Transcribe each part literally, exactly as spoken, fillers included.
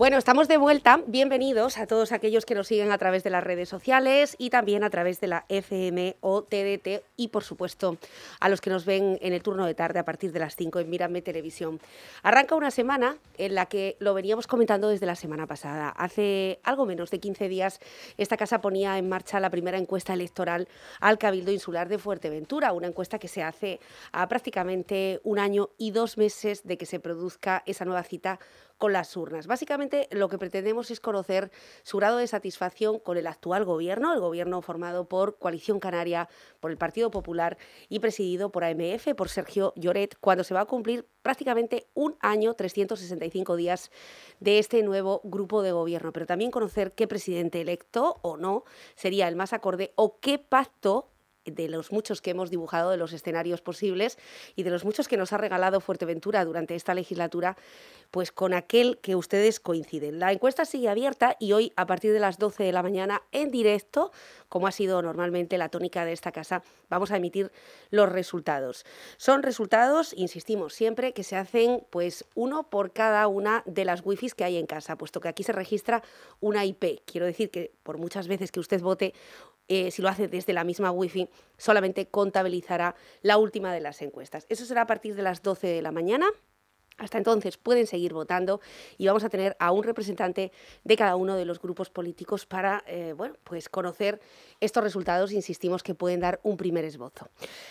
Bueno, estamos de vuelta. Bienvenidos a todos aquellos que nos siguen a través de las redes sociales y también a través de la F M o T D T y, por supuesto, a los que nos ven en el turno de tarde a partir de las cinco en Mírame Televisión. Arranca una semana en la que lo veníamos comentando desde la semana pasada. Hace algo menos de quince días esta casa ponía en marcha la primera encuesta electoral al Cabildo Insular de Fuerteventura, una encuesta que se hace a prácticamente un año y dos meses de que se produzca esa nueva cita con las urnas. Básicamente lo que pretendemos es conocer su grado de satisfacción con el actual gobierno, el gobierno formado por Coalición Canaria, por el Partido Popular y presidido por A M F, por Sergio Lloret, cuando se va a cumplir prácticamente un año, trescientos sesenta y cinco días de este nuevo grupo de gobierno. Pero también conocer qué presidente electo o no sería el más acorde o qué pacto de los muchos que hemos dibujado, de los escenarios posibles y de los muchos que nos ha regalado Fuerteventura durante esta legislatura, pues con aquel que ustedes coinciden. La encuesta sigue abierta y hoy, a partir de las doce de la mañana, en directo, como ha sido normalmente la tónica de esta casa, vamos a emitir los resultados. Son resultados, insistimos siempre, que se hacen pues uno por cada una de las wifis que hay en casa, puesto que aquí se registra una I P. Quiero decir que por muchas veces que usted vote, Eh, si lo hace desde la misma wifi, solamente contabilizará la última de las encuestas. Eso será a partir de las doce de la mañana. Hasta entonces pueden seguir votando y vamos a tener a un representante de cada uno de los grupos políticos para eh, bueno, pues conocer estos resultados. Insistimos que pueden dar un primer esbozo.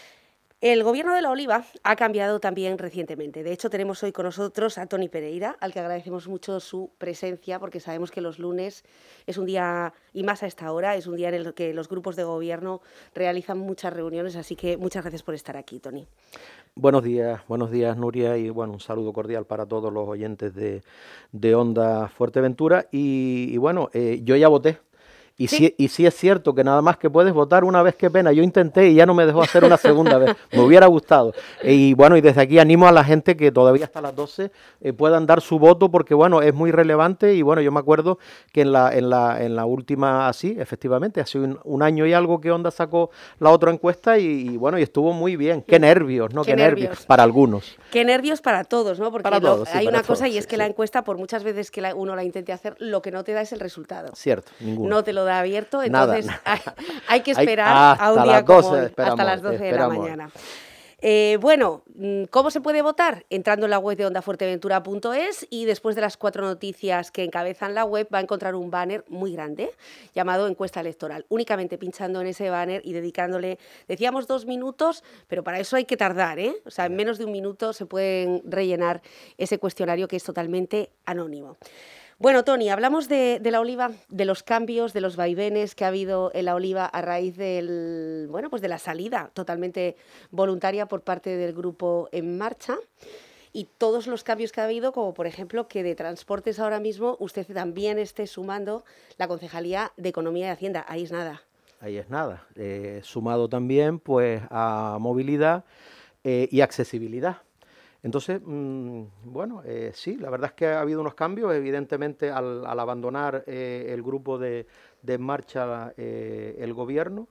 El Gobierno de la Oliva ha cambiado también recientemente. De hecho, tenemos hoy con nosotros a Toni Pereira, al que agradecemos mucho su presencia, porque sabemos que los lunes es un día, y más a esta hora, es un día en el que los grupos de gobierno realizan muchas reuniones, así que muchas gracias por estar aquí, Toni. Buenos días, buenos días, Nuria, y bueno, un saludo cordial para todos los oyentes de, de Onda Fuerteventura. Y, y bueno, eh, yo ya voté. Y sí. Sí, y sí es cierto que nada más que puedes votar una vez, qué pena. Yo intenté y ya no me dejó hacer una segunda vez. Me hubiera gustado. Y bueno, y desde aquí animo a la gente que todavía hasta las doce eh, puedan dar su voto porque bueno, es muy relevante. Y bueno, yo me acuerdo que en la, en la, en la última, así, efectivamente, hace un, un año y algo que Onda sacó la otra encuesta y, y bueno, y estuvo muy bien. Qué nervios, ¿no? Qué, qué nervios. nervios para algunos. Qué nervios para todos, ¿no? Porque para lo, todos, sí, hay para una cosa todos, y es sí, que sí. la encuesta, por muchas veces que la, uno la intente hacer, lo que no te da es el resultado. Cierto, ninguno. No te lo da abierto, entonces nada, hay, hay que esperar hay, a un día como hoy, esperamos, hasta las doce esperamos. de la mañana. Eh, bueno, ¿cómo se puede votar? Entrando en la web de onda fuerteventura punto es y después de las cuatro noticias que encabezan la web va a encontrar un banner muy grande llamado encuesta electoral. Únicamente pinchando en ese banner y dedicándole, decíamos dos minutos, pero para eso hay que tardar, ¿eh? O sea, en menos de un minuto se pueden rellenar ese cuestionario que es totalmente anónimo. Bueno, Toni, hablamos de, de la Oliva, de los cambios, de los vaivenes que ha habido en la Oliva a raíz del, bueno, pues de la salida totalmente voluntaria por parte del grupo En Marcha y todos los cambios que ha habido, como por ejemplo que de transportes ahora mismo usted también esté sumando la Concejalía de Economía y Hacienda. Ahí es nada. Ahí es nada. Eh, sumado también pues a movilidad eh, y accesibilidad. Entonces, mmm, bueno, eh, sí, la verdad es que ha habido unos cambios, evidentemente al, al abandonar eh, el grupo de, de En Marcha eh, el gobierno,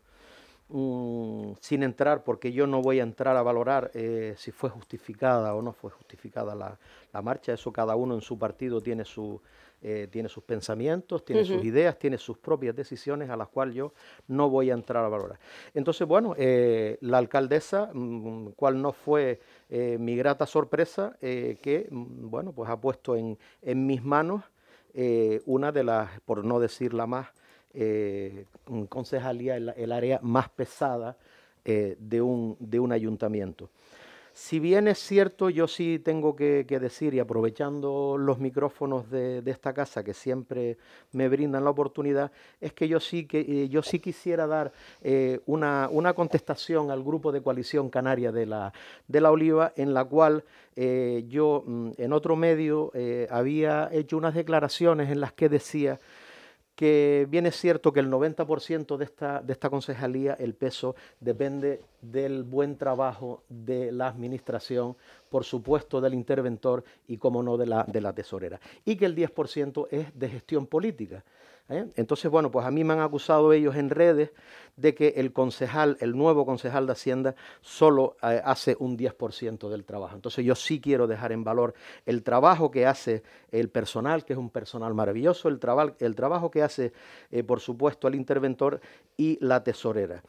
mmm, sin entrar, porque yo no voy a entrar a valorar eh, si fue justificada o no fue justificada la, la marcha, eso cada uno en su partido tiene su... Eh, tiene sus pensamientos, tiene uh-huh. sus ideas, tiene sus propias decisiones a las cuales yo no voy a entrar a valorar. Entonces, bueno, eh, la alcaldesa, mmm, cual no fue eh, mi grata sorpresa, eh, que, mmm, bueno, pues ha puesto en, en mis manos eh, una de las, por no decir la más, eh, concejalía, el, el área más pesada eh, de, un, de un ayuntamiento. Si bien es cierto, yo sí tengo que, que decir, y aprovechando los micrófonos de, de esta casa que siempre me brindan la oportunidad, es que yo sí, que, eh, yo sí quisiera dar eh, una, una contestación al grupo de Coalición Canaria de la, de la Oliva, en la cual eh, yo mm, en otro medio eh, había hecho unas declaraciones en las que decía que bien es cierto que el noventa por ciento de esta, de esta concejalía, el peso, depende del buen trabajo de la administración por supuesto, del interventor y, como no, de la, de la tesorera. Y que el diez por ciento es de gestión política. ¿eh? Entonces, bueno, pues a mí me han acusado ellos en redes de que el concejal, el nuevo concejal de Hacienda, solo eh, hace un diez por ciento del trabajo. Entonces yo sí quiero dejar en valor el trabajo que hace el personal, que es un personal maravilloso, el, traba, el trabajo que hace, eh, por supuesto, el interventor y la tesorera.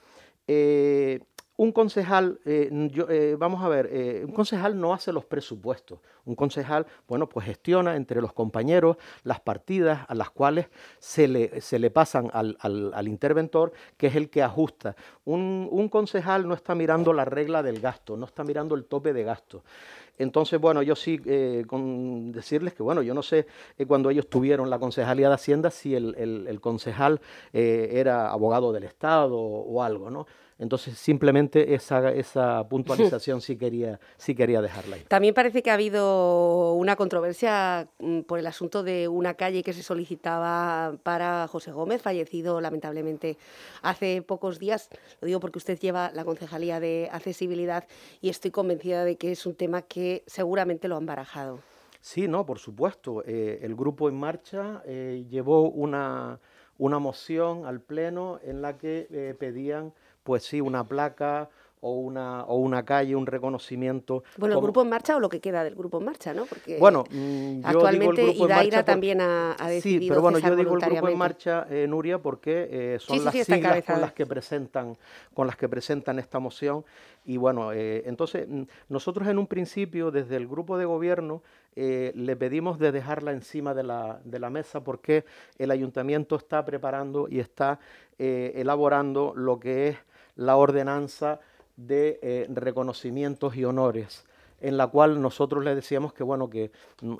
Eh, Un concejal, eh, yo, eh, vamos a ver, eh, un concejal no hace los presupuestos. Un concejal, bueno, pues gestiona entre los compañeros las partidas a las cuales se le, se le pasan al, al, al interventor, que es el que ajusta. Un, un concejal no está mirando la regla del gasto, no está mirando el tope de gasto. Entonces, bueno, yo sí, eh, con decirles que, bueno, yo no sé eh, cuando ellos tuvieron la concejalía de Hacienda si el, el, el concejal eh, era abogado del Estado o, o algo, ¿no? Entonces, simplemente esa, esa puntualización sí quería, sí quería dejarla ahí. También parece que ha habido una controversia mm, por el asunto de una calle que se solicitaba para José Gómez, fallecido lamentablemente hace pocos días. Lo digo porque usted lleva la concejalía de accesibilidad y estoy convencida de que es un tema que seguramente lo han barajado. Sí, no, por supuesto. Eh, el Grupo En Marcha eh, llevó una, una moción al Pleno en la que eh, pedían, pues sí, una placa o una, o una calle, un reconocimiento. Bueno, como... el Grupo En Marcha o lo que queda del Grupo En Marcha, ¿no? Porque bueno, yo actualmente digo el Grupo En Idaira Marcha por... también ha, ha decidido sí, pero bueno, cesar yo digo el Grupo En voluntariamente. Marcha, eh, Nuria, porque eh, son Sí, sí, las sí, siglas con las que presentan, con las que presentan esta moción. Y bueno, eh, entonces nosotros en un principio, desde el grupo de gobierno, eh, le pedimos de dejarla encima de la, de la mesa porque el ayuntamiento está preparando y está eh, elaborando lo que es la ordenanza de eh, reconocimientos y honores, en la cual nosotros le decíamos que, bueno, que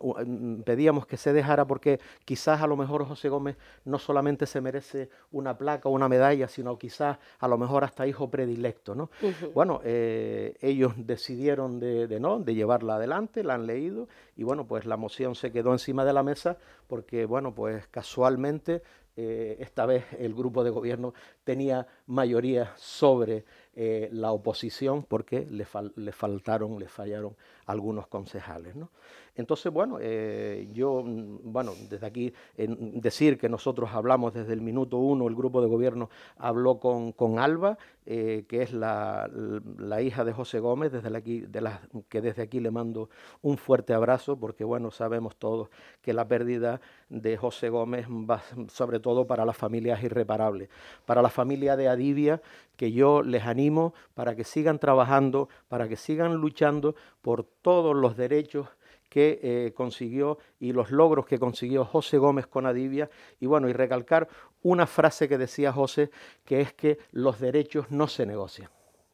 mm, pedíamos que se dejara porque quizás a lo mejor José Gómez no solamente se merece una placa o una medalla, sino quizás a lo mejor hasta hijo predilecto, ¿no? Uh-huh. Bueno, eh, ellos decidieron de, de no, de llevarla adelante, la han leído y, bueno, pues la moción se quedó encima de la mesa porque, bueno, pues casualmente eh, esta vez el grupo de gobierno tenía mayoría sobre eh, la oposición porque le, fal le faltaron, le fallaron algunos concejales, ¿no? Entonces, bueno, eh, yo, bueno, desde aquí eh, decir que nosotros hablamos desde el minuto uno, el grupo de gobierno habló con, con Alba, eh, que es la, la hija de José Gómez, desde aquí, de la, que desde aquí le mando un fuerte abrazo, porque, bueno, sabemos todos que la pérdida de José Gómez va sobre todo para la familia es irreparable. Para la familia de Adivia, que yo les animo para que sigan trabajando, para que sigan luchando por todos los derechos que eh, consiguió y los logros que consiguió José Gómez con Adivia. Y bueno, y recalcar una frase que decía José, que es que los derechos no se negocian.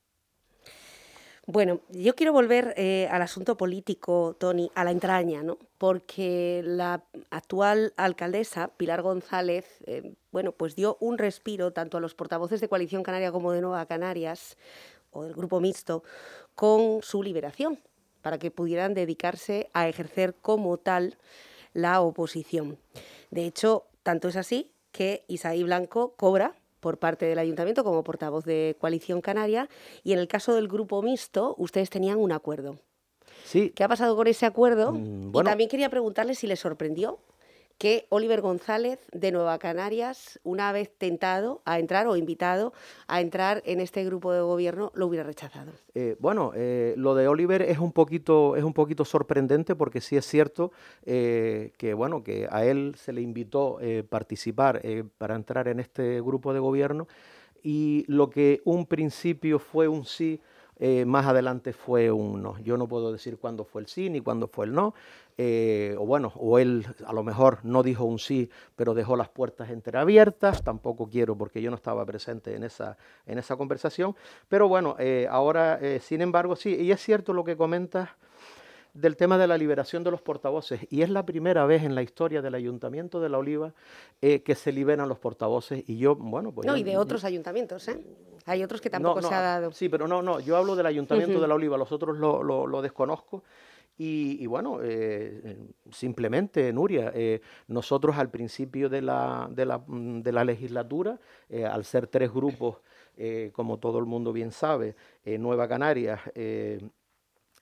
Bueno, yo quiero volver eh, al asunto político, Toni, a la entraña, ¿no? Porque la actual alcaldesa, Pilar González, eh, bueno, pues dio un respiro tanto a los portavoces de Coalición Canaria como de Nueva Canarias, o del Grupo Mixto, con su liberación, para que pudieran dedicarse a ejercer como tal la oposición. De hecho, tanto es así que Isaí Blanco cobra por parte del Ayuntamiento como portavoz de Coalición Canaria, y en el caso del Grupo Mixto, ustedes tenían un acuerdo. Sí. ¿Qué ha pasado con ese acuerdo? Mm, bueno. Y también quería preguntarle si le sorprendió que Oliver González de Nueva Canarias, una vez tentado a entrar o invitado a entrar en este grupo de gobierno, lo hubiera rechazado. Eh, bueno, eh, lo de Oliver es un poquito, es un poquito sorprendente porque sí es cierto eh, que, bueno, que a él se le invitó a eh, participar eh, para entrar en este grupo de gobierno y lo que un principio fue un sí, Eh, más adelante fue un no. Yo no puedo decir cuándo fue el sí ni cuándo fue el no, eh, o bueno, o él a lo mejor no dijo un sí, pero dejó las puertas entreabiertas, tampoco quiero porque yo no estaba presente en esa, en esa conversación, pero bueno, eh, ahora, eh, sin embargo, sí, y es cierto lo que comentas del tema de la liberación de los portavoces, y es la primera vez en la historia del Ayuntamiento de La Oliva eh, que se liberan los portavoces, y yo, bueno, pues... No, yo, y de otros ayuntamientos, ¿eh? Hay otros que tampoco no, no, se ha dado. Sí, pero no, no, yo hablo del Ayuntamiento Uh-huh. de La Oliva, los otros lo, lo, lo desconozco, y, y bueno, eh, simplemente, Nuria, eh, nosotros al principio de la, de la, de la legislatura, eh, al ser tres grupos, eh, como todo el mundo bien sabe, eh, Nueva Canarias, eh,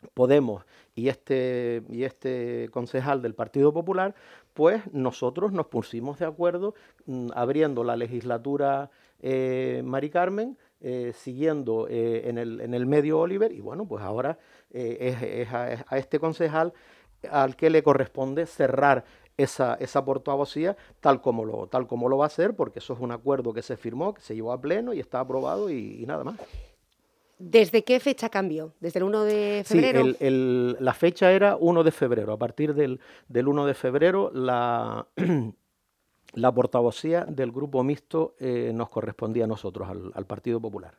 Podemos y este, y este concejal del Partido Popular, pues nosotros nos pusimos de acuerdo mmm, abriendo la legislatura eh, Mari Carmen, eh, siguiendo eh, en, el, en el medio Oliver, y bueno, pues ahora eh, es, es, a, es a este concejal al que le corresponde cerrar esa, esa portavocía tal como, lo, tal como lo va a hacer, porque eso es un acuerdo que se firmó, que se llevó a pleno y está aprobado y, y nada más. ¿Desde qué fecha cambió? ¿Desde el uno de Sí, febrero? el, el, la fecha era uno de febrero. A partir del, del uno de febrero, la, la portavocía del grupo mixto eh, nos correspondía a nosotros, al, al Partido Popular.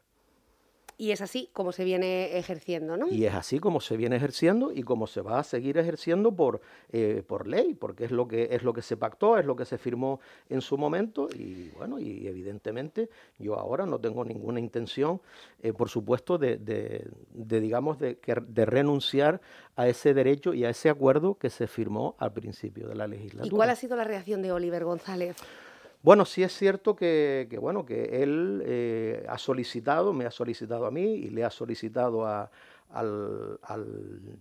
Y es así como se viene ejerciendo, ¿no? Y es así como se viene ejerciendo y como se va a seguir ejerciendo por, eh, por ley, porque es lo que es lo que se pactó, es lo que se firmó en su momento y bueno, y evidentemente yo ahora no tengo ninguna intención, eh, por supuesto, de, de, de digamos de, de renunciar a ese derecho y a ese acuerdo que se firmó al principio de la legislatura. ¿Y cuál ha sido la reacción de Oliver González? Bueno, sí es cierto que, que bueno, que él eh, ha solicitado, me ha solicitado a mí y le ha solicitado a, al, al,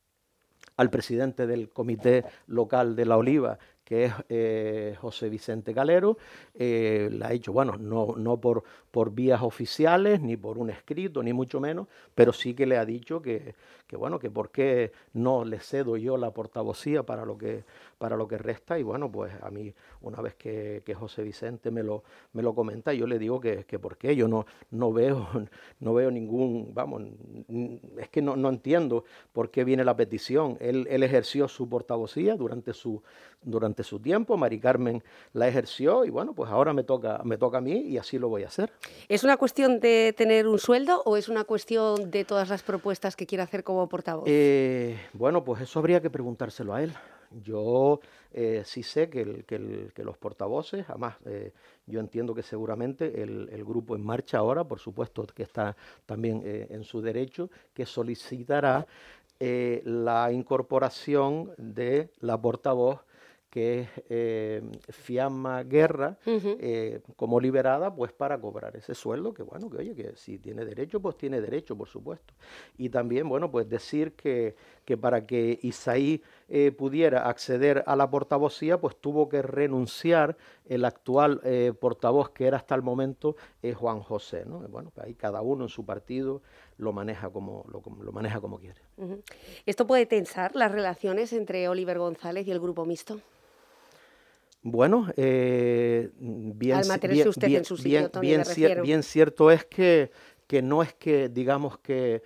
al presidente del comité local de La Oliva, que es eh, José Vicente Calero, eh, le ha dicho, bueno, no, no por, por vías oficiales, ni por un escrito, ni mucho menos, pero sí que le ha dicho que, que bueno, que por qué no le cedo yo la portavocía para lo que, para lo que resta, y bueno, pues a mí, una vez que, que José Vicente me lo, me lo comenta, yo le digo que, que por qué, yo no, no, veo, no veo ningún, vamos, es que no, no entiendo por qué viene la petición. Él, él ejerció su portavocía durante su, durante su tiempo, Mari Carmen la ejerció y bueno, pues ahora me toca, me toca a mí y así lo voy a hacer. ¿Es una cuestión de tener un sueldo o es una cuestión de todas las propuestas que quiere hacer como portavoz? Eh, bueno, pues eso habría que preguntárselo a él. Yo eh, sí sé que, el, que, el, que los portavoces, además eh, yo entiendo que seguramente el, el grupo en marcha ahora, por supuesto que está también eh, en su derecho, que solicitará eh, la incorporación de la portavoz que es eh, Fiamma Guerra, Uh-huh. eh, como liberada, pues para cobrar ese sueldo, que bueno, que oye, que si tiene derecho, pues tiene derecho, por supuesto. Y también, bueno, pues decir que, que para que Isaí eh, pudiera acceder a la portavocía, pues tuvo que renunciar el actual eh, portavoz, que era hasta el momento eh, Juan José, ¿no? Bueno, pues ahí cada uno en su partido lo maneja como, lo, lo maneja como quiere. Uh-huh. ¿Esto puede tensar las relaciones entre Oliver González y el grupo mixto? Bueno, eh, bien, Al mantenerse bien, usted bien, en su sitio, bien, Toni, bien, me cier- refiero. bien cierto es que, que no es que, digamos que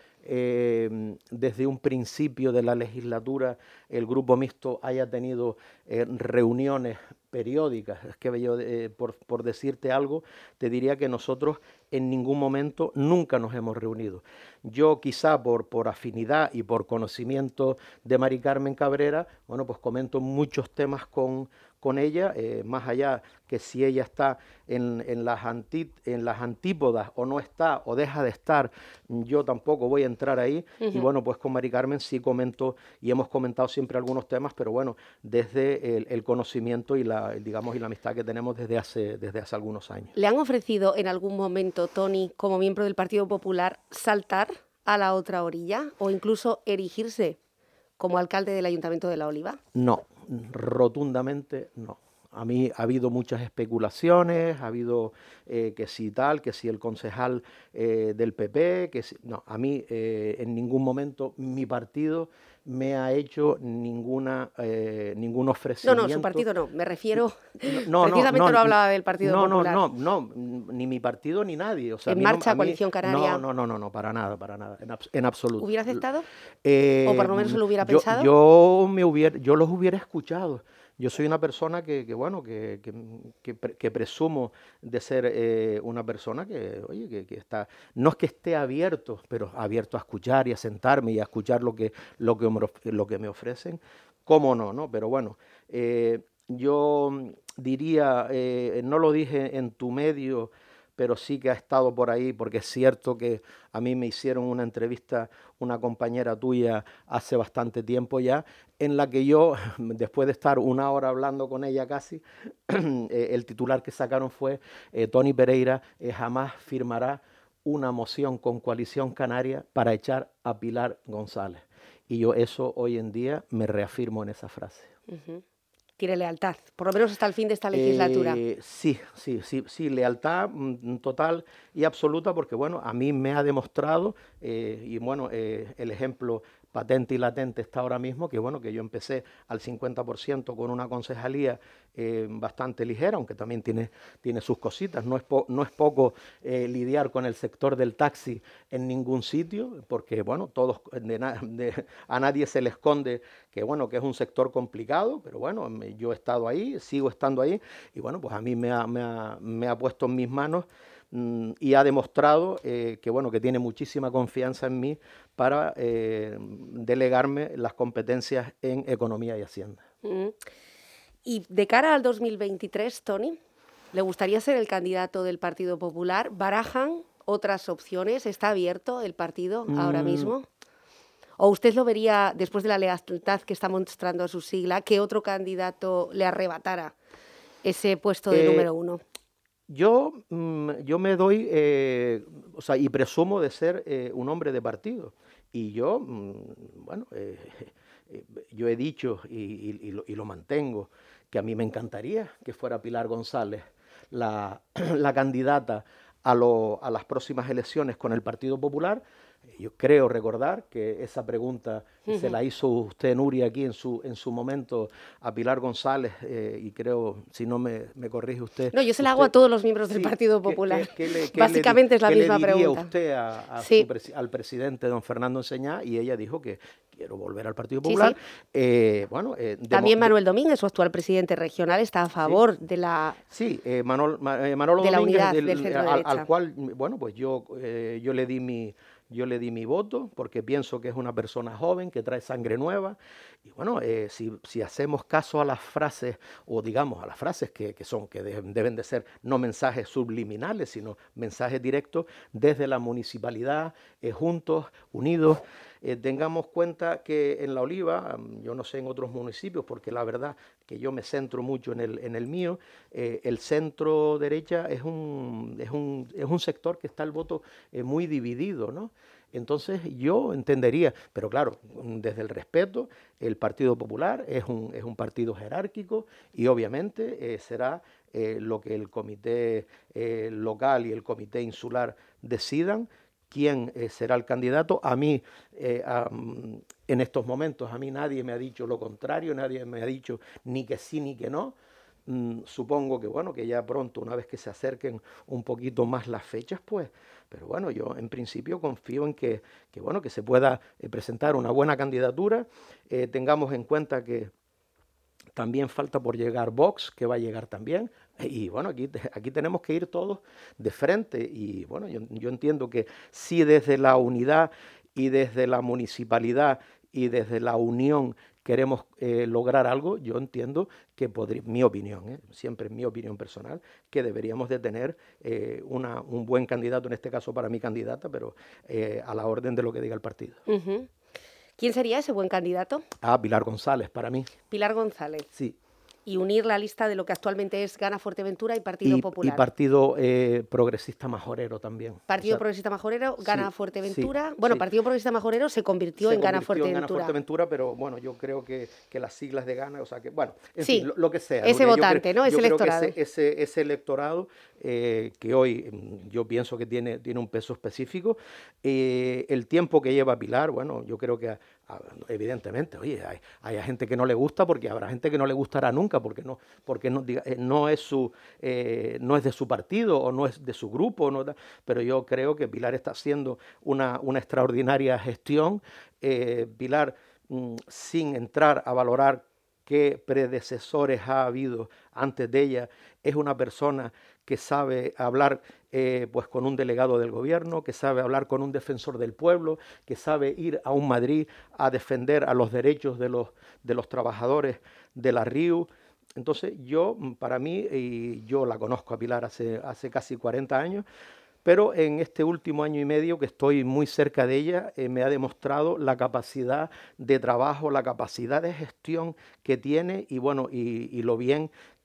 eh, desde un principio de la legislatura el grupo mixto haya tenido eh, reuniones periódicas. Es que yo, eh, por, por decirte algo, te diría que nosotros en ningún momento nunca nos hemos reunido. Yo quizá por, por afinidad y por conocimiento de Mari Carmen Cabrera, bueno, pues comento muchos temas con, con ella, eh, más allá que si ella está en, en, las anti, en las antípodas o no está o deja de estar, yo tampoco voy a entrar ahí. Uh-huh. Y bueno, pues con Mari Carmen sí comento y hemos comentado siempre algunos temas, pero bueno, desde el, el conocimiento y la, digamos, y la amistad que tenemos desde hace, desde hace algunos años. ¿Le han ofrecido en algún momento, Toni, como miembro del Partido Popular, saltar a la otra orilla o incluso erigirse como alcalde del Ayuntamiento de La Oliva? No, rotundamente no. A mí ha habido muchas especulaciones, ha habido eh, que si tal, que si el concejal eh, del P P, que si... No, a mí eh, en ningún momento mi partido me ha hecho ninguna eh, ningún ofrecimiento. No, no, su partido no, me refiero... No, no, precisamente no, no, no hablaba del Partido no, Popular. No, no, no, ni mi partido ni nadie. O sea, ¿En a mí marcha, no, a mí, Coalición Canaria? No, no, no, no, no, para nada, para nada, en, abs en absoluto. ¿Hubiera aceptado? Eh, ¿O por lo menos se lo hubiera yo, pensado? Yo, me hubiera, yo los hubiera escuchado. Yo soy una persona que, que bueno, que, que, que, que presumo de ser eh, una persona que, oye, que, que está, no es que esté abierto, pero abierto a escuchar y a sentarme y a escuchar lo que, lo que, me, lo que me ofrecen. ¿Cómo no, no? Pero bueno, eh, yo diría, eh, no lo dije en tu medio, pero sí que ha estado por ahí, porque es cierto que a mí me hicieron una entrevista una compañera tuya hace bastante tiempo ya, en la que yo, después de estar una hora hablando con ella casi, el titular que sacaron fue eh, Toni Pereira eh, jamás firmará una moción con Coalición Canaria para echar a Pilar González. Y yo eso hoy en día me reafirmo en esa frase. Uh-huh. Tiene lealtad, por lo menos hasta el fin de esta legislatura. Eh, sí, sí, sí, sí, lealtad mm, total y absoluta, porque bueno, a mí me ha demostrado, eh, y bueno, eh, el ejemplo patente y latente está ahora mismo, que bueno, que yo empecé al cincuenta por ciento con una concejalía eh, bastante ligera, aunque también tiene, tiene sus cositas. No es, po, no es poco eh, lidiar con el sector del taxi en ningún sitio, porque bueno, todos, de na, de, a nadie se le esconde que bueno, que es un sector complicado, pero bueno, me, yo he estado ahí, sigo estando ahí, y bueno, pues a mí me ha, me ha, me ha puesto en mis manos mm, y ha demostrado eh, que bueno, que tiene muchísima confianza en mí para eh, delegarme las competencias en economía y hacienda. Mm. Y de cara al dos mil veintitrés, Toni, ¿le gustaría ser el candidato del Partido Popular? ¿Barajan otras opciones? ¿Está abierto el partido mm. ahora mismo? ¿O usted lo vería, después de la lealtad que está mostrando a su sigla, que otro candidato le arrebatara ese puesto de eh, número uno? Yo, yo me doy, eh, o sea, y presumo de ser eh, un hombre de partido. Y yo, bueno, eh, yo he dicho y, y, y, lo, y lo mantengo, que a mí me encantaría que fuera Pilar González la, la candidata a, lo, a las próximas elecciones con el Partido Popular. Yo creo recordar que esa pregunta uh-huh. se la hizo usted, Nuria, aquí en su en su momento a Pilar González, eh, y creo, si no me, me corrige usted... No, yo se usted, la hago a todos los miembros del sí, Partido Popular. ¿qué, qué, qué le, qué Básicamente le, es la qué misma le diría pregunta. usted a, a sí. su presi al presidente don Fernando Enseñá? Y ella dijo que quiero volver al Partido Popular. Sí, sí. Eh, bueno, eh, También Manuel Domínguez, su actual presidente regional, está a favor sí. de la... Sí, eh, Manol, eh, Manolo de Domínguez, la unidad del, del centro al, derecha. al cual, bueno, pues yo, eh, yo le di mi... Yo le di mi voto porque pienso que es una persona joven, que trae sangre nueva. Y bueno, eh, si, si hacemos caso a las frases, o digamos a las frases que, que son, que de, deben de ser no mensajes subliminales, sino mensajes directos desde la municipalidad, eh, juntos, unidos, eh, tengamos cuenta que en La Oliva, yo no sé en otros municipios, porque la verdad que yo me centro mucho en el, en el mío, eh, el centro derecha es un, es, un, es un sector que está el voto eh, muy dividido, ¿no? Entonces yo entendería, pero claro, desde el respeto, el Partido Popular es un, es un partido jerárquico y obviamente eh, será eh, lo que el comité eh, local y el comité insular decidan, quién eh, será el candidato. A mí, eh, a, en estos momentos, a mí nadie me ha dicho lo contrario, nadie me ha dicho ni que sí ni que no. Mm, supongo que bueno, que ya pronto, una vez que se acerquen un poquito más las fechas, pues, pero bueno, yo en principio confío en que, que bueno, que se pueda eh, presentar una buena candidatura. Eh, tengamos en cuenta que también falta por llegar Vox, que va a llegar también. Y bueno, aquí, aquí tenemos que ir todos de frente. Y bueno, yo, yo entiendo que si desde la unidad y desde la municipalidad y desde la unión queremos eh, lograr algo, yo entiendo que podría, mi opinión, ¿eh? siempre mi opinión personal, que deberíamos de tener eh, una, un buen candidato, en este caso para mi candidata, pero eh, a la orden de lo que diga el partido. Uh-huh. ¿Quién sería ese buen candidato? Ah, Pilar González, para mí. Pilar González. Sí. Y unir la lista de lo que actualmente es Gana Fuerteventura y Partido y, Popular. Y Partido eh, Progresista Majorero también. Partido o sea, Progresista Majorero, Gana sí, Fuerteventura. Sí, bueno, sí. Partido Progresista Majorero se convirtió, se en, convirtió Gana Fuerteventura. en Gana Fuerteventura, pero bueno, yo creo que, que las siglas de Gana, o sea que, bueno, en sí, fin, lo, lo que sea. Ese lo que votante, creo, ¿no? Ese electorado. Ese, ese, ese electorado eh, que hoy yo pienso que tiene, tiene un peso específico. Eh, el tiempo que lleva Pilar, bueno, yo creo que evidentemente, oye, hay, hay gente que no le gusta, porque habrá gente que no le gustará nunca, porque no, porque no, diga, no es su, eh, no es de su partido o no es de su grupo, no, pero yo creo que Pilar está haciendo una, una extraordinaria gestión. Eh, Pilar, mm, sin entrar a valorar qué predecesores ha habido antes de ella, es una persona que sabe hablar eh, pues con un delegado del gobierno, que sabe hablar con un defensor del pueblo, que sabe ir a un Madrid a defender a los derechos de los, de los trabajadores de la R I U. Entonces yo, para mí, y yo la conozco a Pilar hace, hace casi cuarenta años, pero en este último año y medio que estoy muy cerca de ella, eh, me ha demostrado la capacidad de trabajo, la capacidad de gestión que tiene y, bueno, y, y lo bien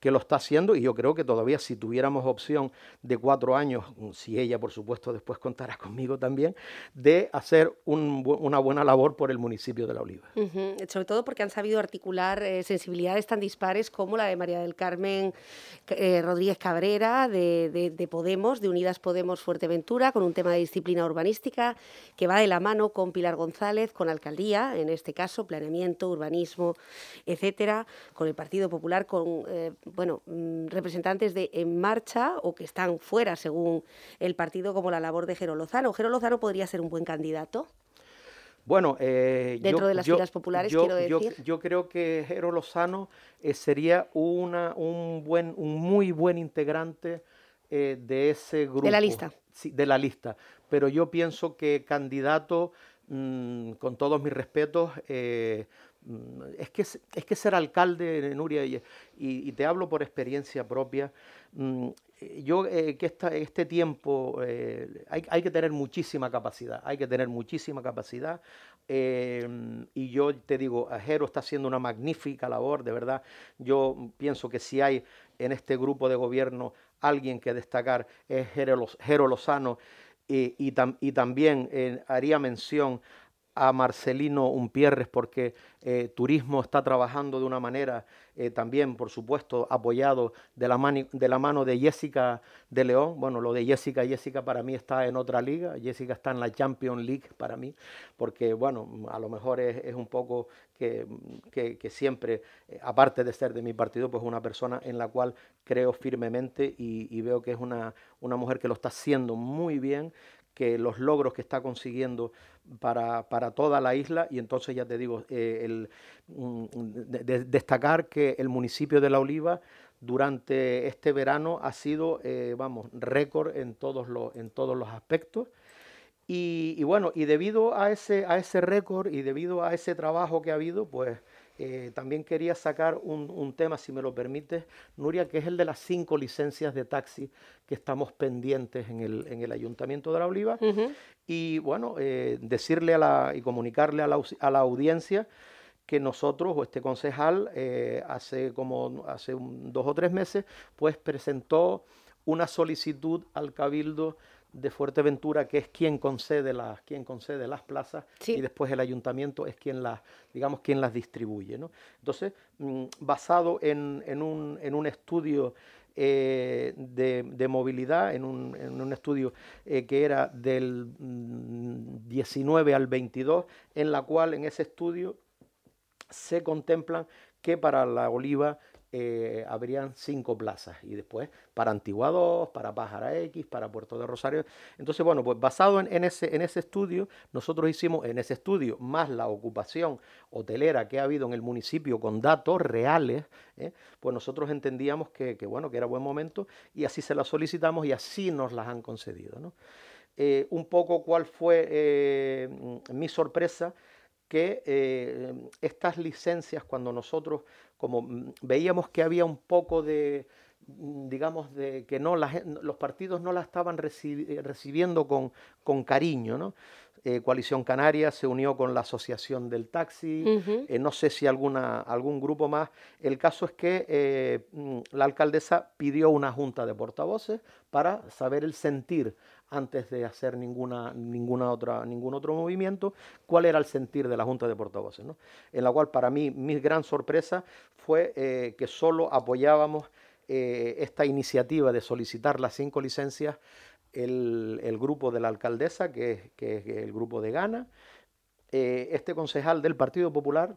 que lo está haciendo, y yo creo que todavía si tuviéramos opción de cuatro años, si ella por supuesto después contará conmigo también, de hacer un, una buena labor por el municipio de La Oliva. Uh-huh. Sobre todo porque han sabido articular eh, sensibilidades tan dispares como la de María del Carmen eh, Rodríguez Cabrera, de, de, de Podemos, de Unidas Podemos Fuerteventura, con un tema de disciplina urbanística que va de la mano con Pilar González, con alcaldía, en este caso, planeamiento, urbanismo, etcétera, con el Partido Popular, con eh, bueno, representantes de En Marcha o que están fuera, según el partido, como la labor de Jero Lozano. ¿Jero Lozano podría ser un buen candidato? Bueno, eh, dentro yo, de las yo, filas populares, yo, quiero decir. Yo, yo creo que Jero Lozano eh, sería una, un, buen, un muy buen integrante eh, de ese grupo. De la lista. Sí, de la lista. Pero yo pienso que candidato, mmm, con todos mis respetos, eh, es, que, es que ser alcalde, Nuria, y, y, y te hablo por experiencia propia, mmm, yo eh, que esta, este tiempo eh, hay, hay que tener muchísima capacidad, hay que tener muchísima capacidad eh, y yo te digo, Jero está haciendo una magnífica labor, de verdad. Yo pienso que si hay en este grupo de gobierno alguien que destacar es Jero, Jero Lozano y, y, tam, y también eh, haría mención a Marcelino Umpierres porque eh, Turismo está trabajando de una manera eh, también, por supuesto, apoyado de la, mani, de la mano de Jessica de León. Bueno, lo de Jessica, Jessica para mí está en otra liga, Jessica está en la Champions League para mí, porque bueno, a lo mejor es, es un poco que, que, que siempre, eh, aparte de ser de mi partido, pues una persona en la cual creo firmemente y, y veo que es una, una mujer que lo está haciendo muy bien, que los logros que está consiguiendo para, para toda la isla, y entonces ya te digo, eh, el, de, de, destacar que el municipio de La Oliva durante este verano ha sido, eh, vamos, récord en todos los, en todos los aspectos. Y, y bueno, y debido a ese, a ese récord y debido a ese trabajo que ha habido, pues eh, también quería sacar un, un tema, si me lo permites, Nuria, que es el de las cinco licencias de taxi que estamos pendientes en el, en el Ayuntamiento de La Oliva. Uh-huh. Y bueno, eh, decirle a la, y comunicarle a la, a la audiencia que nosotros, o este concejal, eh, hace como hace un, dos o tres meses, pues presentó una solicitud al Cabildo de Fuerteventura, que es quien concede las, quien concede las plazas, sí. Y después el ayuntamiento es quien las, digamos, quien las distribuye, ¿no? Entonces, mmm, basado en, en, un, en un estudio eh, de, de movilidad, en un, en un estudio eh, que era del mmm, diecinueve al veintidós, en la cual en ese estudio se contemplan que para La Oliva Eh, habrían cinco plazas y después para Antigua dos, para Pájara X, para Puerto de Rosario. Entonces, bueno, pues basado en, en, ese, en ese estudio, nosotros hicimos en ese estudio, más la ocupación hotelera que ha habido en el municipio con datos reales, ¿eh? Pues nosotros entendíamos que, que, bueno, que era buen momento y así se las solicitamos y así nos las han concedido, ¿no? Eh, un poco cuál fue eh, mi sorpresa, que eh, estas licencias, cuando nosotros como veíamos que había un poco de, digamos, de que no la, los partidos no la estaban recibi recibiendo con, con cariño, ¿no? Eh, Coalición Canaria se unió con la Asociación del Taxi, uh-huh. eh, no sé si alguna, algún grupo más. El caso es que eh, la alcaldesa pidió una junta de portavoces para saber el sentir, antes de hacer ninguna, ninguna otra, ningún otro movimiento, cuál era el sentir de la Junta de Portavoces, ¿no? En la cual para mí mi gran sorpresa fue eh, que solo apoyábamos eh, esta iniciativa de solicitar las cinco licencias el, el grupo de la alcaldesa, que, que es el grupo de Gana, eh, este concejal del Partido Popular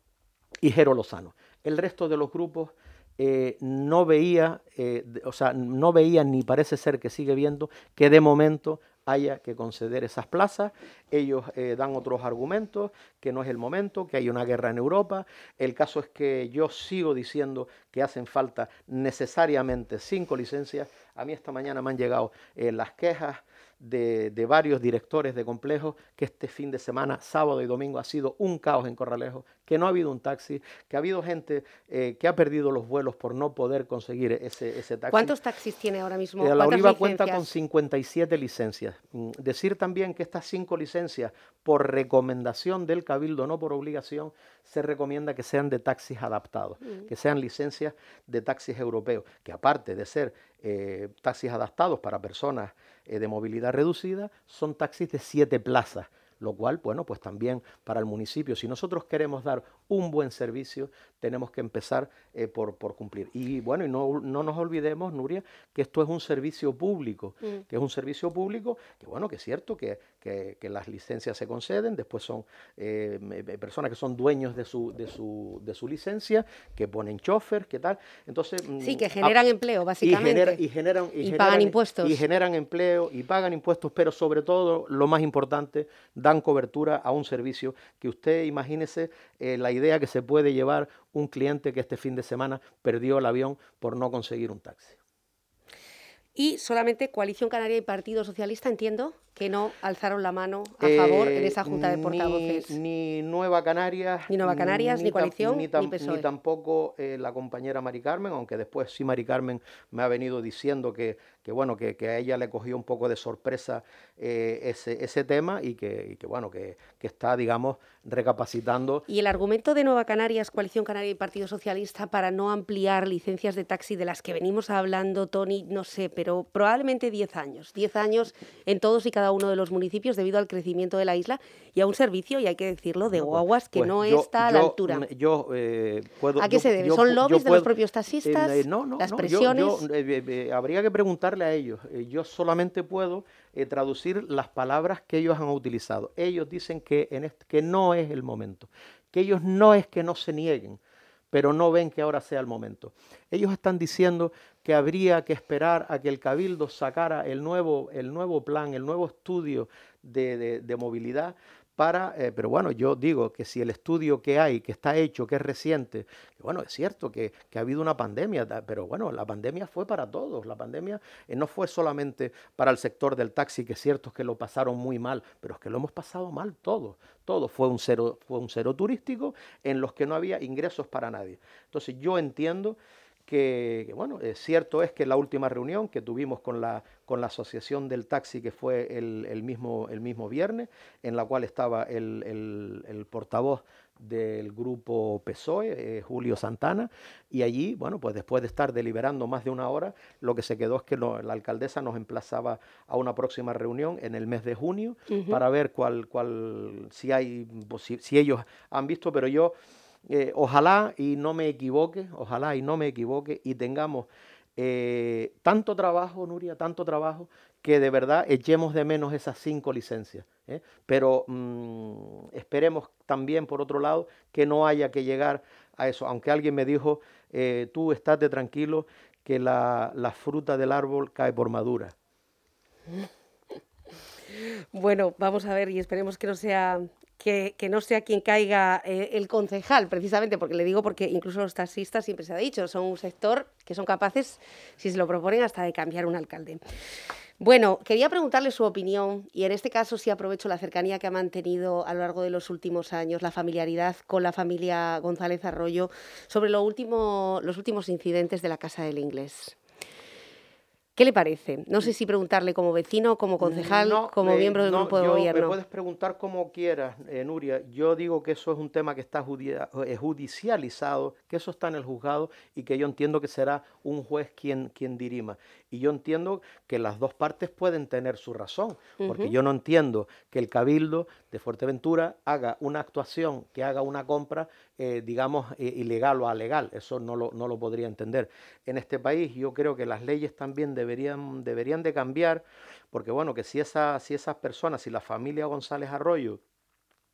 y Jero Lozano. El resto de los grupos Eh, no veía, eh, o sea, no veía ni parece ser que sigue viendo que de momento haya que conceder esas plazas. Ellos eh, dan otros argumentos, que no es el momento, que hay una guerra en Europa. El caso es que yo sigo diciendo que hacen falta necesariamente cinco licencias. A mí esta mañana me han llegado eh, las quejas de, de varios directores de complejos que este fin de semana, sábado y domingo, ha sido un caos en Corralejo, que no ha habido un taxi, que ha habido gente eh, que ha perdido los vuelos por no poder conseguir ese, ese taxi. ¿Cuántos taxis tiene ahora mismo? Eh, la Oliva licencias? cuenta con cincuenta y siete licencias. Mm, Decir también que estas cinco licencias, por recomendación del Cabildo, no por obligación, se recomienda que sean de taxis adaptados, mm. que sean licencias de taxis europeos, que aparte de ser eh, taxis adaptados para personas eh, de movilidad reducida, son taxis de siete plazas, lo cual, bueno, pues también para el municipio, si nosotros queremos dar un buen servicio, tenemos que empezar eh, por, por cumplir. Y bueno, y no, no nos olvidemos, Nuria, que esto es un servicio público, mm. que es un servicio público, que bueno, que es cierto que, que, que las licencias se conceden, después son eh, personas que son dueños de su, de su, de su licencia, que ponen chofer, que tal. Entonces, sí, que generan a, empleo, básicamente. Y, genera, y, generan, y, y generan, pagan impuestos. Y generan empleo, y pagan impuestos, pero sobre todo, lo más importante, dan cobertura a un servicio que usted imagínese eh, la idea que se puede llevar un cliente que este fin de semana perdió el avión por no conseguir un taxi. Y solamente Coalición Canaria y Partido Socialista, entiendo, que no alzaron la mano a favor eh, en esa Junta de Portavoces. Ni, ni Nueva Canarias, ni Nueva Canarias, ni, ni Coalición, ni, tam, ni P S O E. Ni tampoco eh, la compañera Mari Carmen, aunque después sí Mari Carmen me ha venido diciendo que, que bueno, que, que a ella le cogió un poco de sorpresa eh, ese, ese tema y que, y que bueno, que, que está, digamos, recapacitando. Y el argumento de Nueva Canarias, Coalición Canaria y Partido Socialista para no ampliar licencias de taxi de las que venimos hablando, Toni, no sé, pero probablemente diez años, diez años en todos y cada uno de los municipios debido al crecimiento de la isla y a un servicio, y hay que decirlo, de guaguas que pues no yo, está a yo, la altura. Yo, eh, puedo, ¿A qué yo, se debe? Yo, ¿Son lobbies puedo, de los propios taxistas? Eh, no, no, ¿Las no, presiones? Yo, yo, eh, eh, habría que preguntarle a ellos. Eh, yo solamente puedo eh, traducir las palabras que ellos han utilizado. Ellos dicen que, en este, que no es el momento, que ellos no es que no se nieguen, pero no ven que ahora sea el momento. Ellos están diciendo que habría que esperar a que el Cabildo sacara el nuevo, el nuevo plan, el nuevo estudio de, de, de movilidad para, eh, pero bueno, yo digo que si el estudio que hay, que está hecho, que es reciente, que bueno, es cierto que, que ha habido una pandemia, pero bueno, la pandemia fue para todos, la pandemia eh, no fue solamente para el sector del taxi, que es cierto que lo pasaron muy mal, pero es que lo hemos pasado mal todos, todo fue un cero, fue un cero turístico en los que no había ingresos para nadie. Entonces yo entiendo que, que bueno, es cierto es que la última reunión que tuvimos con la, con la Asociación del Taxi, que fue el, el, mismo, el mismo viernes, en la cual estaba el, el, el portavoz del grupo P S O E, eh, Julio Santana, y allí, bueno, pues después de estar deliberando más de una hora, lo que se quedó es que no, la alcaldesa nos emplazaba a una próxima reunión en el mes de junio uh-huh. para ver cuál, cuál, si hay, si, si ellos han visto, pero yo... Eh, ojalá y no me equivoque, ojalá y no me equivoque y tengamos eh, tanto trabajo, Nuria, tanto trabajo, que de verdad echemos de menos esas cinco licencias. ¿eh? Pero mmm, esperemos también, por otro lado, que no haya que llegar a eso. Aunque alguien me dijo, eh, tú estate tranquilo, que la, la fruta del árbol cae por madura. Bueno, vamos a ver y esperemos que no sea... Que, que no sea quien caiga eh, el concejal, precisamente, porque le digo porque incluso los taxistas siempre se ha dicho, son un sector que son capaces, si se lo proponen, hasta de cambiar un alcalde. Bueno, quería preguntarle su opinión, y en este caso sí aprovecho la cercanía que ha mantenido a lo largo de los últimos años, la familiaridad con la familia González Arroyo, sobre lo último, los últimos incidentes de la Casa del Inglés. ¿Qué le parece? No sé si preguntarle como vecino, como concejal, no, como eh, miembro del no, grupo de yo, gobierno. Me puedes preguntar como quieras, eh, Nuria. Yo digo que eso es un tema que está judia, eh, judicializado, que eso está en el juzgado y que yo entiendo que será un juez quien, quien dirima. Y yo entiendo que las dos partes pueden tener su razón, porque uh-huh. yo no entiendo que el Cabildo de Fuerteventura haga una actuación, que haga una compra, eh, digamos, eh, ilegal o alegal. Eso no lo, no lo podría entender. En este país yo creo que las leyes también deberían, deberían de cambiar, porque bueno, que si, esa, si esas personas, si la familia González Arroyo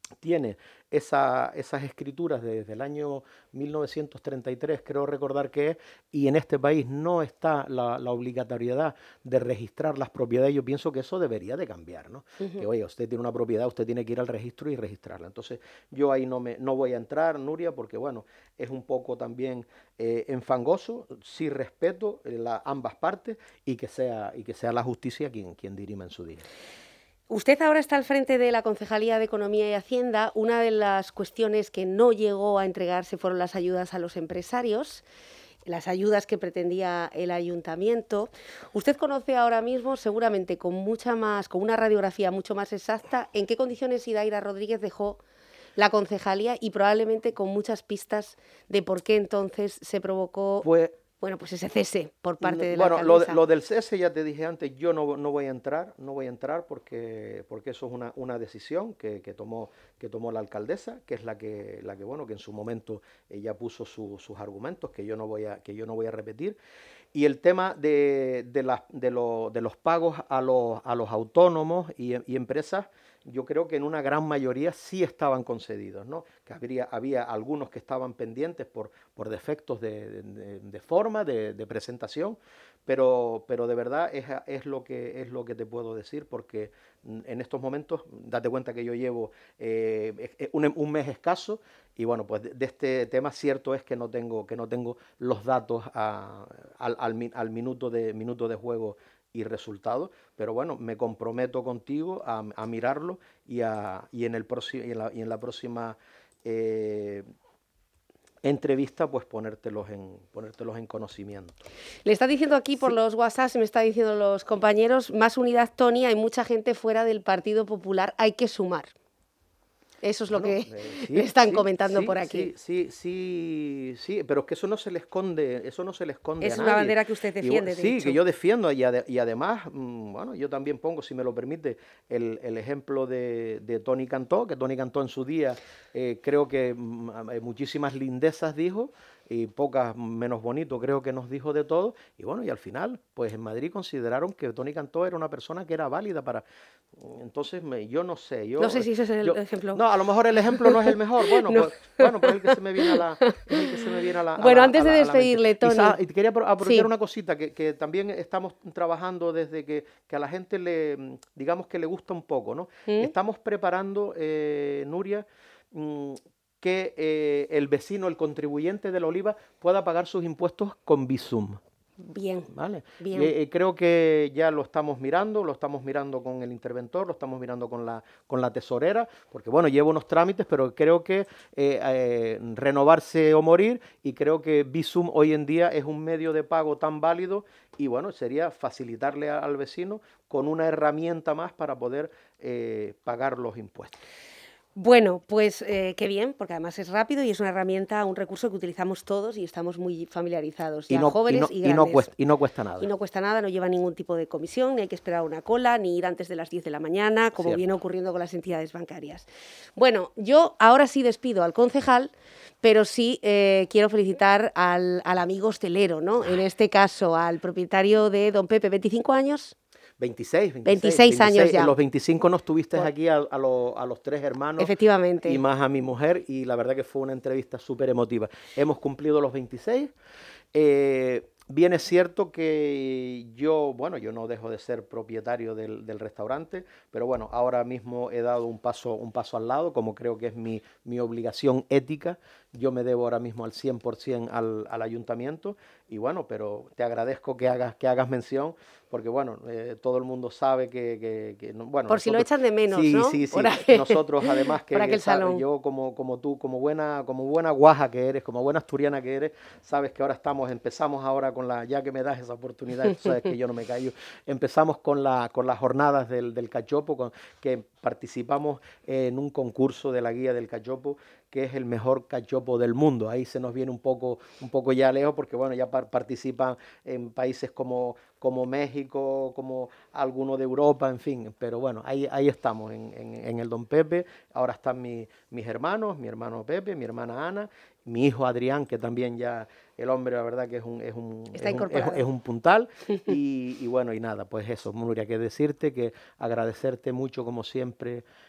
tiene esa, esas escrituras desde el año mil novecientos treinta y tres, creo recordar que es, y en este país no está la, la obligatoriedad de registrar las propiedades, yo pienso que eso debería de cambiar, ¿no? Uh-huh. Que oye, usted tiene una propiedad, usted tiene que ir al registro y registrarla. Entonces yo ahí no, me, no voy a entrar, Nuria, porque bueno, es un poco también eh, enfangoso, sí respeto la, ambas partes y que sea, y que sea la justicia quien, quien dirima en su día. Usted ahora está al frente de la Concejalía de Economía y Hacienda. Una de las cuestiones que no llegó a entregarse fueron las ayudas a los empresarios, las ayudas que pretendía el ayuntamiento. Usted conoce ahora mismo, seguramente con mucha más, con una radiografía mucho más exacta, en qué condiciones Idaira Rodríguez dejó la concejalía y probablemente con muchas pistas de por qué entonces se provocó... Pues, Bueno, pues ese cese por parte de la bueno, alcaldesa. Lo, lo del cese ya te dije antes, yo no, no voy a entrar, no voy a entrar porque, porque eso es una, una decisión que, que, tomó, que tomó la alcaldesa, que es la que, la que bueno, que en su momento ella puso su, sus argumentos, que yo no voy a, que yo no voy a repetir. Y el tema de, de, la, de, lo, de los pagos a los, a los autónomos y, y empresas, yo creo que en una gran mayoría sí estaban concedidos, ¿no? Que habría, había algunos que estaban pendientes por, por defectos de, de, de forma, de, de presentación, pero, pero de verdad es, es, lo que, es lo que te puedo decir, porque en estos momentos, date cuenta que yo llevo eh, un, un mes escaso, y bueno, pues de, de este tema cierto es que no tengo, que no tengo los datos a, al, al, al minuto, de, minuto de juego y resultados, pero bueno, me comprometo contigo a, a mirarlo y, a, y, en el próximo, y, en la, y en la próxima eh, entrevista, pues ponértelos en, ponértelos en conocimiento. Le está diciendo aquí por sí. los WhatsApp, me está diciendo los compañeros, más unidad, Tony, hay mucha gente fuera del Partido Popular, hay que sumar. Eso es lo bueno, que eh, sí, le están sí, comentando sí, por aquí. Sí, sí, sí, sí, pero es que eso no se le esconde, eso no se le esconde es a nadie. Es una bandera que usted defiende, y, de Sí, hecho. que yo defiendo y, ade y además, mmm, bueno, yo también pongo, si me lo permite, el, el ejemplo de, de Tony Cantó, que Tony Cantó en su día eh, creo que mmm, muchísimas lindezas dijo, y pocas menos bonito, creo que nos dijo de todo, y bueno, y al final, pues en Madrid consideraron que Tony Cantó era una persona que era válida para... Entonces, me, yo no sé, yo... No sé si ese es el yo, ejemplo. No, a lo mejor el ejemplo no es el mejor, bueno, no. pues, bueno, pues el que se me viene a la... El que se me viene a la bueno, a la, antes a la, de despedirle, Tony... Y, y quería aprovechar sí. una cosita, que, que también estamos trabajando desde que, que a la gente le, digamos que le gusta un poco, ¿no? ¿Mm? Estamos preparando, eh, Nuria... Mmm, que eh, el vecino, el contribuyente de la Oliva, pueda pagar sus impuestos con Bizum. Bien, ¿Vale? bien. Eh, eh, creo que ya lo estamos mirando, lo estamos mirando con el interventor, lo estamos mirando con la, con la tesorera, porque bueno, llevo unos trámites, pero creo que eh, eh, renovarse o morir, y creo que Bizum hoy en día es un medio de pago tan válido, y bueno, sería facilitarle a, al vecino con una herramienta más para poder eh, pagar los impuestos. Bueno, pues eh, qué bien, porque además es rápido y es una herramienta, un recurso que utilizamos todos y estamos muy familiarizados, ya y no, jóvenes y, no, y grandes. Y no, cuesta, y no cuesta nada. Y no cuesta nada, no lleva ningún tipo de comisión, ni hay que esperar una cola, ni ir antes de las diez de la mañana, como Cierto. viene ocurriendo con las entidades bancarias. Bueno, yo ahora sí despido al concejal, pero sí eh, quiero felicitar al, al amigo hostelero, ¿no? En este caso, al propietario de Don Pepe, veinticinco años. veintiséis, veintiséis, veintiséis años ya. En los veinticinco nos tuviste Por... aquí a, a, lo, a los tres hermanos. Efectivamente. Y más a mi mujer, y la verdad que fue una entrevista súper emotiva. Hemos cumplido los veintiséis. Eh, bien es cierto que yo, bueno, yo no dejo de ser propietario del, del restaurante, pero bueno, ahora mismo he dado un paso, un paso al lado, como creo que es mi, mi obligación ética. Yo me debo ahora mismo al cien por ciento al, al ayuntamiento, y bueno, pero te agradezco que hagas, que hagas mención, porque bueno, eh, todo el mundo sabe que... que, que no, bueno, Por nosotros, si lo echan de menos, sí, ¿no? Sí, sí, sí. Nosotros además que, que sabes, yo como, como tú, como buena, como buena guaja que eres, como buena asturiana que eres, sabes que ahora estamos, empezamos ahora con la, ya que me das esa oportunidad, tú sabes que yo no me callo, empezamos con, la, con las jornadas del, del cachopo, con, que participamos en un concurso de la guía del cachopo, que es el mejor cachopo del mundo. Ahí se nos viene un poco, un poco ya lejos, porque bueno, ya par participan en países como, como México, como alguno de Europa, en fin, pero bueno, ahí, ahí estamos, en, en, en el Don Pepe. Ahora están mi, mis hermanos, mi hermano Pepe, mi hermana Ana, mi hijo Adrián, que también ya, el hombre, la verdad que es un, es un, Está es un, es, es un puntal, y, y bueno, y nada, pues eso, Nuria, que decirte, que agradecerte mucho, como siempre,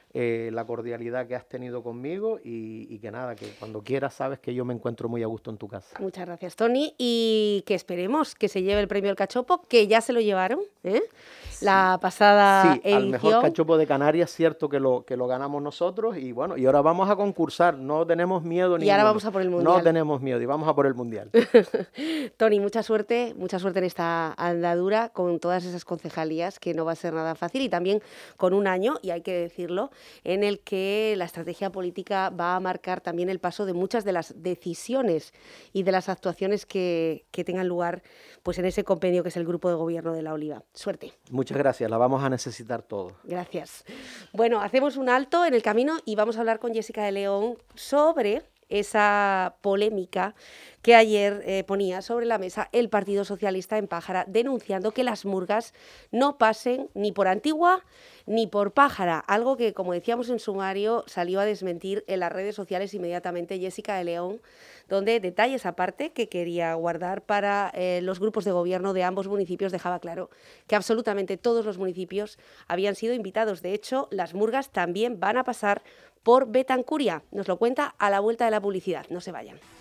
eh, la cordialidad que has tenido conmigo y, y que nada, que cuando quieras sabes que yo me encuentro muy a gusto en tu casa. Muchas gracias, Toni, y que esperemos que se lleve el premio El Cachopo, que ya se lo llevaron, ¿eh? Sí. La pasada sí, edición. Al mejor cachopo de Canarias, cierto que lo, que lo ganamos nosotros, y bueno, y ahora vamos a concursar, no tenemos miedo Y ninguno. ahora vamos a por el Mundial. No tenemos miedo y vamos a por el Mundial. Toni, mucha suerte, mucha suerte en esta andadura con todas esas concejalías, que no va a ser nada fácil, y también con un año, y hay que decirlo, en el que la estrategia política va a marcar también el paso de muchas de las decisiones y de las actuaciones que, que tengan lugar pues en ese compendio que es el Grupo de Gobierno de La Oliva. Suerte. Muchas gracias, la vamos a necesitar todos. Gracias. Bueno, hacemos un alto en el camino y vamos a hablar con Jessica de León sobre esa polémica que ayer eh, ponía sobre la mesa el Partido Socialista en Pájara, denunciando que las murgas no pasen ni por Antigua ni por Pájara, algo que, como decíamos en sumario, salió a desmentir en las redes sociales inmediatamente Jessica de León, donde detalles aparte que quería guardar para eh, los grupos de gobierno de ambos municipios dejaba claro que absolutamente todos los municipios habían sido invitados. De hecho, las murgas también van a pasar por Betancuria. Nos lo cuenta a la vuelta de la publicidad. No se vayan.